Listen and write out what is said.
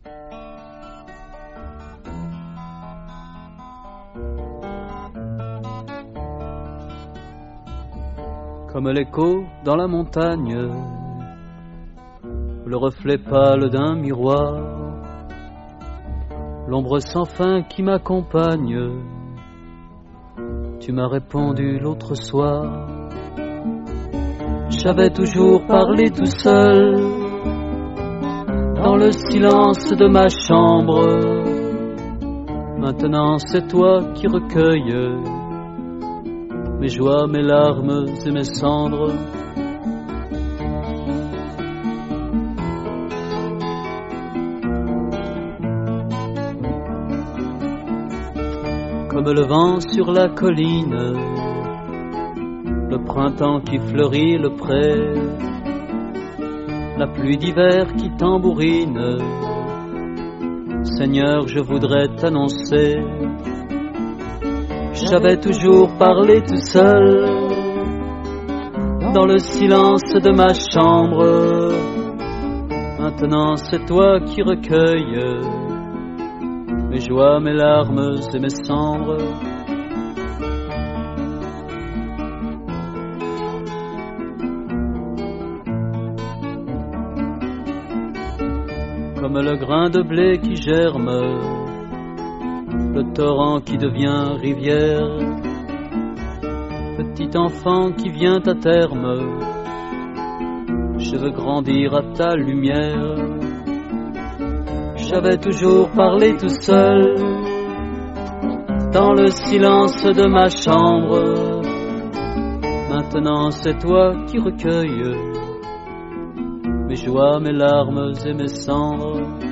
Comme l'écho dans la montagne, le reflet pâle d'un miroir, l'ombre sans fin qui m'accompagne, tu m'as répondu l'autre soir. J'avais toujours parlé tout seul, dans le silence de ma chambre. Maintenant c'est toi qui recueilles mes joies, mes larmes et mes cendres. Comme le vent sur la colline, le printemps qui fleurit le pré, la pluie d'hiver qui tambourine, Seigneur, je voudrais t'annoncer. J'avais toujours parlé tout seul, dans le silence de ma chambre. Maintenant c'est toi qui recueilles mes joies, mes larmes et mes cendres. Comme le grain de blé qui germe, le torrent qui devient rivière, petit enfant qui vient à terme, je veux grandir à ta lumière. J'avais toujours parlé tout seul, dans le silence de ma chambre. Maintenant c'est toi qui recueilles mes joies, mes larmes et mes cendres.